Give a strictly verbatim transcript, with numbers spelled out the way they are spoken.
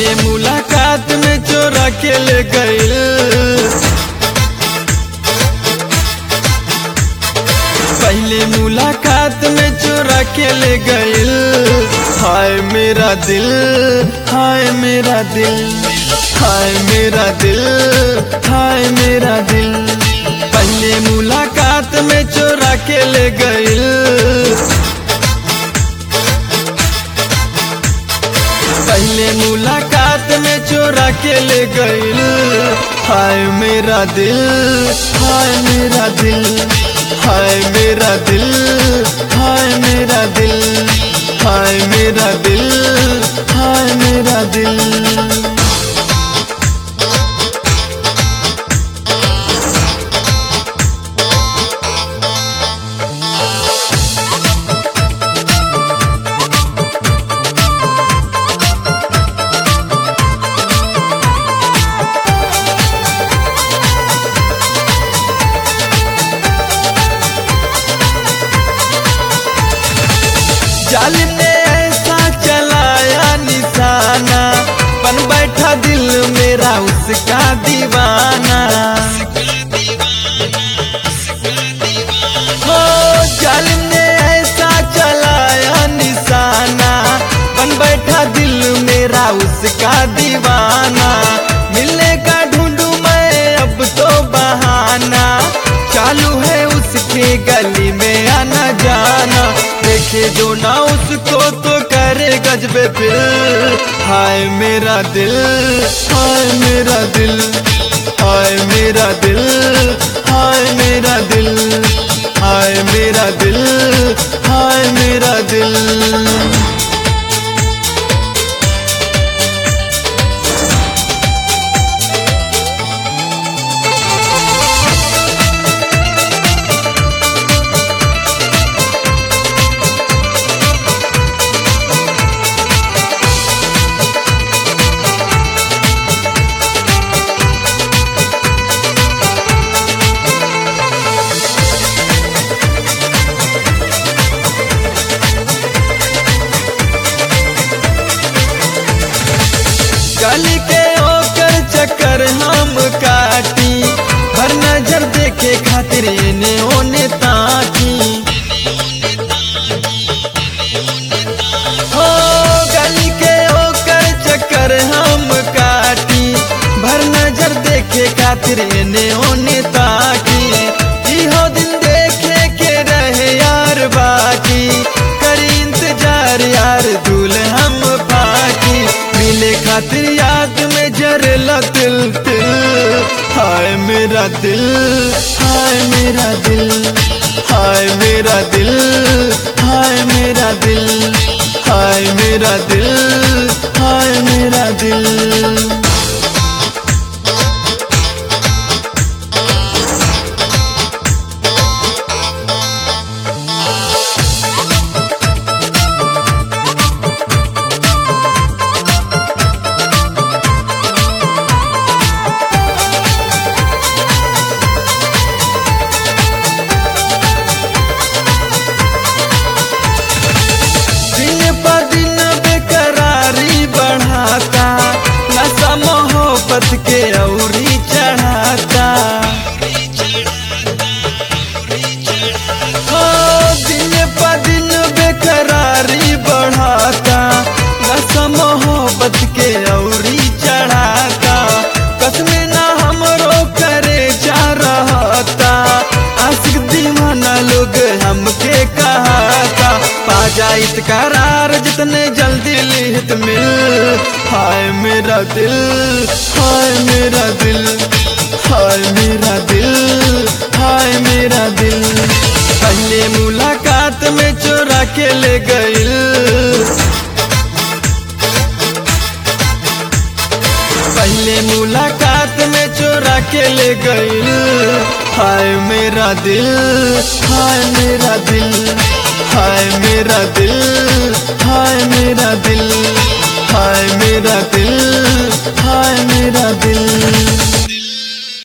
पहले मुलाकात में चोरा के ले गइल, पहले मुलाकात में चोरा के ले गइल। हाय मेरा दिल, हाय मेरा दिल, हाय मेरा दिल, हाय मेरा दिल। पहले मुलाकात में चोरा के ले गइल, पहले मुलाकात में चोरा के ले गइल। हाय मेरा दिल, हाय मेरा दिल, हाय मेरा दिल, हाय मेरा दिल, हाय मेरा दिल, हाय मेरा दिल। जालिम ने ऐसा चलाया निशाना, बन बैठा दिल मेरा उसका दीवाना। हो जालिम ने ऐसा चलाया निशाना, बन बैठा दिल मेरा उसका दीवाना। मिलने का ढूंढूं मैं अब तो बहाना, चालू है उसके गली में आना जाना। देखे जो ना उसको तो करे गजबे फिर। हाय मेरा दिल, हाय मेरा दिल, हाय मेरा दिल, हाय मेरा दिल, हाय मेरा दिल, हाय मेरा दिल। गली के होकर चक्कर हम काटी, हर नजर देखे खातिर इन्हें ओने ताकी। हो गली के होकर चक्कर हम काटी, भर नजर देखे खातिर इन्हें ओने ताकी। इहो दिन देखे के रहे यार बाकी, करी इंतजार यार दूल्हे हम पाकी। मिले खातिर याद में जरेला दिल दिल। हाय मेरा दिल, हाय मेरा दिल, हाय मेरा दिल, हाय मेरा दिल, हाय मेरा दिल, हाय मेरा दिल। के औरी चढ़ाता, हो दिन प दिन बेकरारी बढ़ाता। नशा मोहब्बत के औरी चढ़ाता, कसमे ना हमरो करे जा रहता। आशिक दीवाना लोग हमके कहाता, पा जाइत करार जितने जल्दी लिहित मिल। हाय मेरा दिल, हाय मेरा दिल, हाय मेरा दिल, हाय मेरा दिल। पहले मुलाकात में चोरा के ले गइल, पहले मुलाकात में चोरा के ले गइल। हाय मेरा दिल, हाय मेरा दिल, हाय मेरा दिल, हाय मेरा दिल, हाय मेरा दिल, हाय मेरा दिल।